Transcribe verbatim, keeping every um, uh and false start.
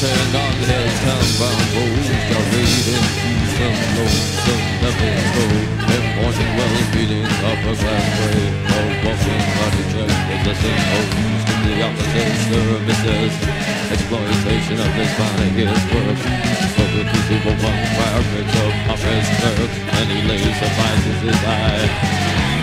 Sitting on his town-bound road, reading through some lonesome episode. In morning well beating up a glass grave, a walking body check with the same host. The opposite services, exploitation of his body, his work. For the people one fire breaks up off his clerk, and he lays suffices his eye.